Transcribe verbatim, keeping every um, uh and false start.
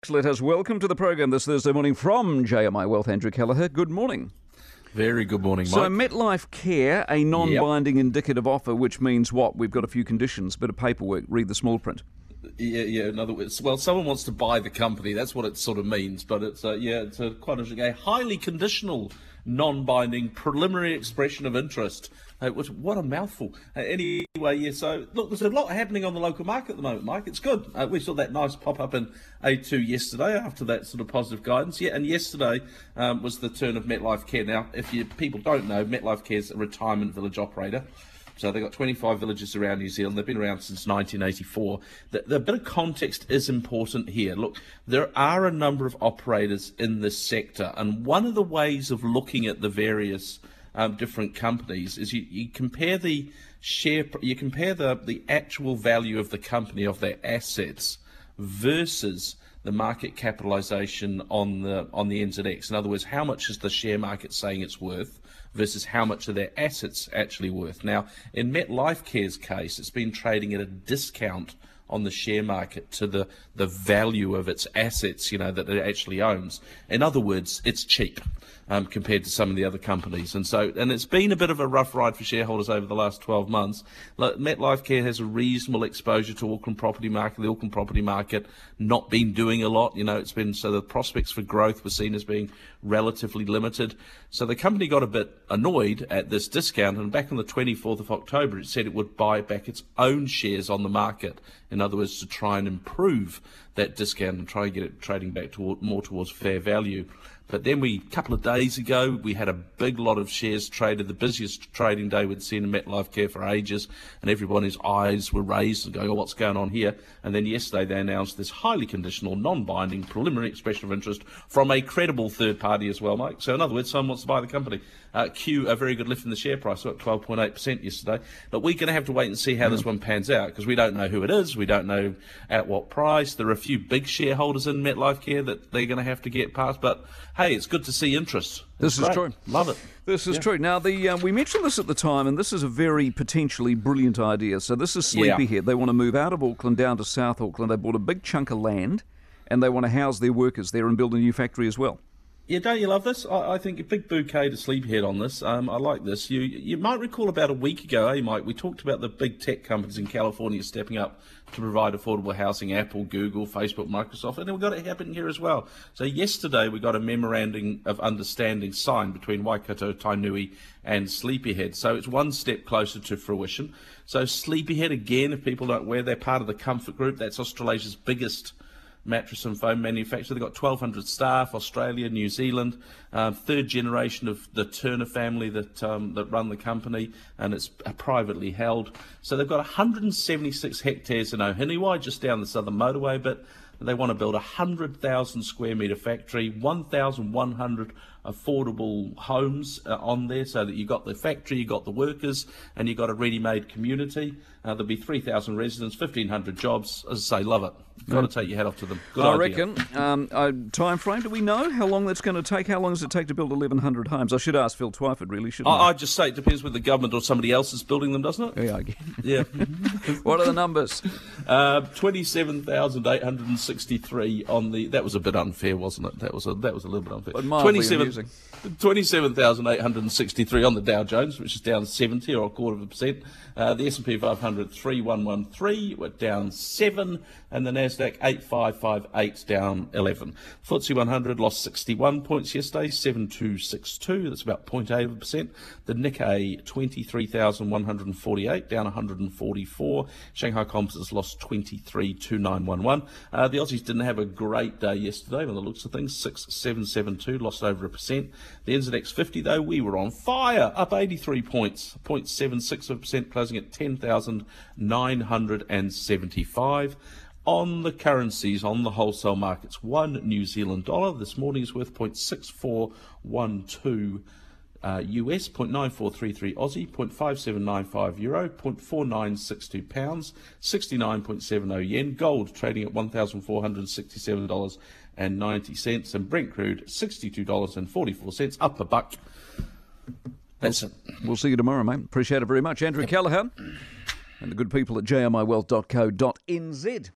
Let us welcome to the program this Thursday morning from J M I Wealth, Andrew Kelleher. Good morning. Very good morning, Mike. So MetLife Care, a non-binding yep. indicative offer, which means what? We've got a few conditions, a bit of paperwork. Read the small print. Yeah, yeah. In other words, well, someone wants to buy the company. That's what it sort of means. But it's uh, yeah, it's a quite a, a highly conditional, non-binding preliminary expression of interest. Uh, which, what a mouthful. Uh, anyway, yeah. So look, there's a lot happening on the local market at the moment, Mike. It's good. Uh, we saw that nice pop up in A two yesterday after that sort of positive guidance. Yeah, and yesterday um, was the turn of MetLife Care. Now, if you people don't know, MetLife Care is a retirement village operator. So they've got twenty-five villages around New Zealand. They've been around since nineteen eighty-four. The, the bit of context is important here. Look, there are a number of operators in this sector, and one of the ways of looking at the various um, different companies is you, you compare the share, you compare the, the actual value of the company, of their assets, versus the market capitalisation on the on the N Z X. In other words, how much is the share market saying it's worth versus how much are their assets actually worth. Now, in MetLife Care's case, it's been trading at a discount on the share market to the, the value of its assets, you know, that it actually owns. In other words, it's cheap um, compared to some of the other companies. And so, and it's been a bit of a rough ride for shareholders over the last twelve months. Like, MetLife Care has a reasonable exposure to Auckland property market. The Auckland property market not been doing a lot. You know, it's been, so the prospects for growth were seen as being relatively limited. So the company got a bit annoyed at this discount, and back on the twenty-fourth of October, it said it would buy back its own shares on the market. In other words, to try and improve that discount and try and get it trading back toward, more towards fair value. But then we, a couple of days ago, we had a big lot of shares traded, the busiest trading day we'd seen in MetLife Care for ages, and everybody's eyes were raised and going, oh, what's going on here? And then yesterday they announced this highly conditional, non-binding, preliminary expression of interest from a credible third party as well, Mike. So in other words, someone wants to buy the company. Uh, Q, a very good lift in the share price, up twelve point eight percent yesterday. But we're going to have to wait and see how mm. this one pans out, because we don't know who it is, we don't know at what price. There are a few big shareholders in MetLife Care that they're going to have to get past, but hey, it's good to see interest. This is great. true. Love it. This is yeah. true. Now, the uh, we mentioned this at the time, and this is a very potentially brilliant idea. So this is Sleepyhead. Yeah. They want to move out of Auckland down to South Auckland. They bought a big chunk of land, and they want to house their workers there and build a new factory as well. Yeah, don't you love this? I, I think a big bouquet to Sleepyhead on this. Um, I like this. You you might recall about a week ago, eh, Mike, we talked about the big tech companies in California stepping up to provide affordable housing, Apple, Google, Facebook, Microsoft, and we've got it happening here as well. So yesterday we got a memorandum of understanding signed between Waikato, Tainui and Sleepyhead. So it's one step closer to fruition. So Sleepyhead, again, if people don't know, they're part of the Comfort Group. That's Australia's biggest mattress and foam manufacturer. They've got twelve hundred staff, Australia, New Zealand, uh, third generation of the Turner family that um, that run the company, and it's privately held. So they've got one hundred seventy-six hectares in Ohiniwai, just down the southern motorway, but they want to build a one hundred thousand square metre factory, one thousand one hundred affordable homes uh, on there, so that you've got the factory, you've got the workers, and you've got a ready-made community. Uh, there'll be three thousand residents, fifteen hundred jobs. As I say, love it. Got to take your hat off to them. Good I idea. reckon. Um, uh, time frame, do we know how long that's going to take? How long does it take to build eleven hundred homes? I should ask Phil Twyford, really, shouldn't I? I I'd just say it depends whether the government or somebody else is building them, doesn't it? Yeah, I get Yeah. What are the numbers? Uh, twenty-seven thousand eight hundred sixty-three on the. That was a bit unfair, wasn't it? That was a that was a little bit unfair. But mildly amusing. twenty-seven thousand eight hundred sixty-three on the Dow Jones, which is down seventy or a quarter of a percent. Uh, the S and P five hundred, three one one three, we're down seven, and the Nasdaq eight five five eight, down eleven. F T S E one hundred lost sixty-one points yesterday, seven two six two, that's about zero point eight of a percent. The Nikkei twenty-three thousand one hundred forty-eight, down one hundred forty-four. Shanghai Composites lost twenty-three two nine one one. Uh, the Aussies didn't have a great day yesterday on the looks of things, six seven seven two, lost over a percent. The N Z X fifty, though, we were on fire, up eighty-three points, zero point seven six of a percent, closing at ten thousand nine hundred seventy-five. On the currencies, on the wholesale markets, one New Zealand dollar this morning is worth zero point six four one two uh, U S, zero point nine four three three Aussie, zero point five seven nine five euro, zero point four nine six two pounds, sixty-nine point seven zero yen. Gold trading at one thousand four hundred sixty-seven dollars and ninety cents, and Brent crude sixty-two dollars and forty-four cents, up a buck. That's it. We'll see you tomorrow, mate. Appreciate it very much. Andrew Kelleher and the good people at j m i wealth dot co dot n z.